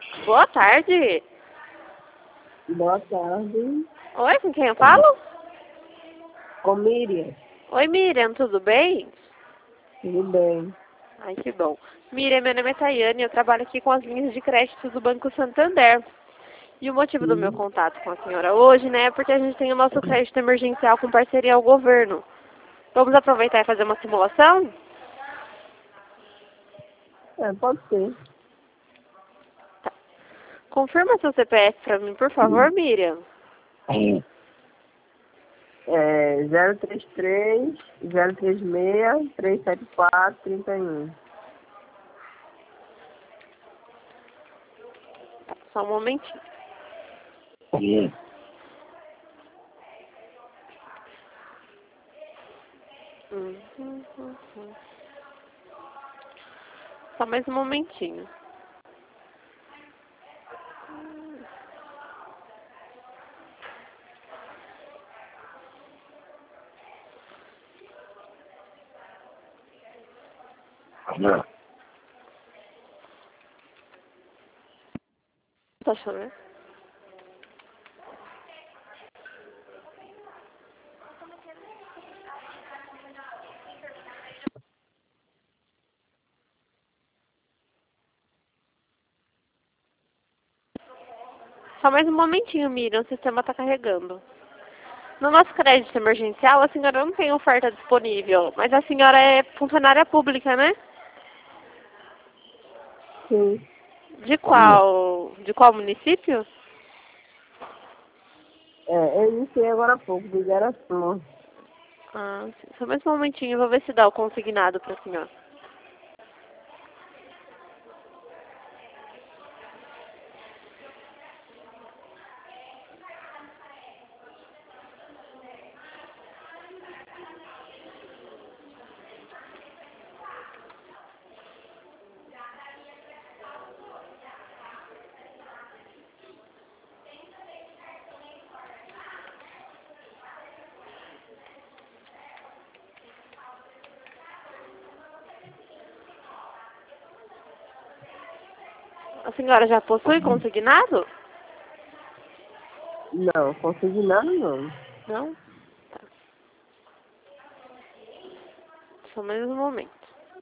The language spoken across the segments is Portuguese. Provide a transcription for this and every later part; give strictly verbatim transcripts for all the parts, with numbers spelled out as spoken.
Boa tarde. Boa tarde. Oi, com quem eu falo? Com Miriam. Oi, Miriam, tudo bem? Tudo bem. Ai, que bom. Miriam, meu nome é Tayane, eu trabalho aqui com as linhas de crédito do Banco Santander. E o motivo do meu Sim. contato com a senhora hoje, né, é porque a gente tem o nosso crédito emergencial com parceria ao governo. Vamos aproveitar e fazer uma simulação? É, pode ser. Tá. Confirma seu C P F para mim, por favor, Miriam. É zero três três, zero três seis, três sete quatro, três um. Tá, só um momentinho. Hum, hum, hum, hum. Só mais um momentinho. Tá chovendo? Só mais um momentinho, Miriam, o sistema está carregando. No nosso crédito emergencial, a senhora não tem oferta disponível, mas a senhora é funcionária pública, né? Sim. De qual, de qual município? É, eu iniciei agora há pouco, do Igaraçu. Ah, sim. Só mais um momentinho, vou ver se dá o consignado para a senhora. A senhora já possui consignado? Não, consignado não. Não? Tá. Só mais um momento.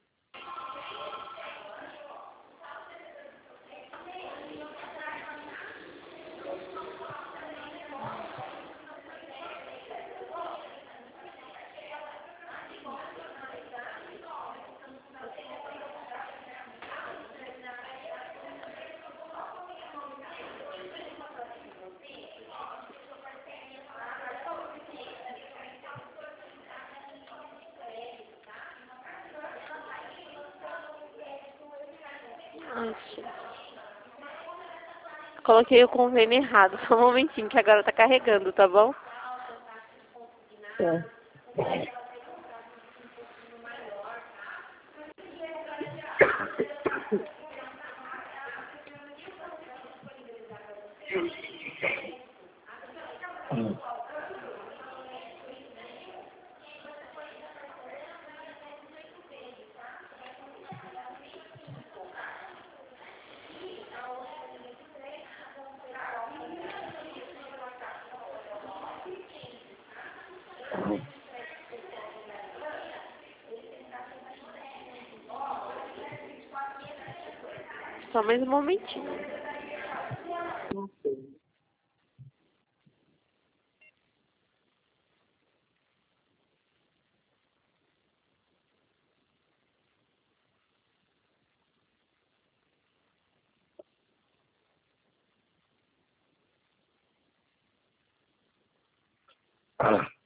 Ai, gente. Coloquei o convênio errado. Só um momentinho, que agora tá carregando, tá bom? É. Só mais um momentinho. Não sei. Ah.